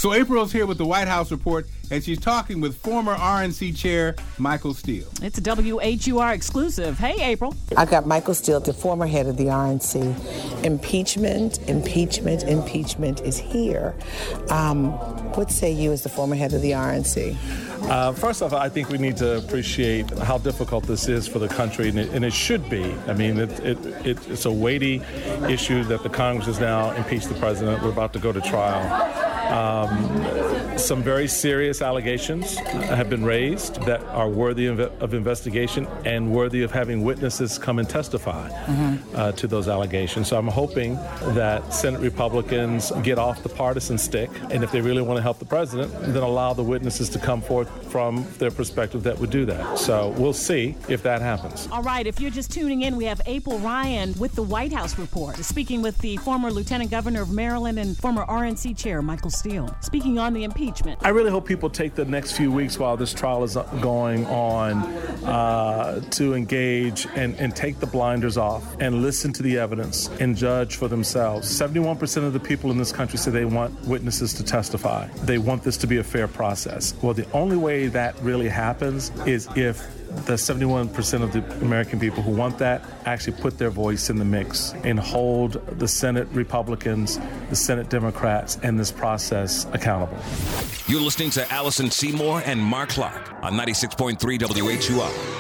So April's here with the White House report, and she's talking with former RNC chair Michael Steele. It's a WHUR exclusive. Hey, April. I got Michael Steele, the former head of the RNC. Impeachment is here. What say you as the former head of the RNC? First off, I think we need to appreciate how difficult this is for the country, and it should be. I mean, it's a weighty issue that the Congress has now impeached the president. We're about to go to trial. Some very serious allegations have been raised that are worthy of investigation and worthy of having witnesses come and testify to those allegations. So I'm hoping that Senate Republicans get off the partisan stick, and if they really want to help the president, then allow the witnesses to come forth from their perspective that would do that. So we'll see if that happens. All right, if you're just tuning in, we have April Ryan with the White House report, speaking with the former Lieutenant Governor of Maryland and former RNC chair Michael Steele, speaking on the impeachment. I really hope people take the next few weeks while this trial is going on to engage and take the blinders off and listen to the evidence and judge for themselves. 71% of the people in this country say they want witnesses to testify. They want this to be a fair process. Well, the only way that really happens is if the 71% of the American people who want that actually put their voice in the mix and hold the Senate Republicans, the Senate Democrats, and this process accountable. You're listening to Allison Seymour and Mark Clark on 96.3 WHUR.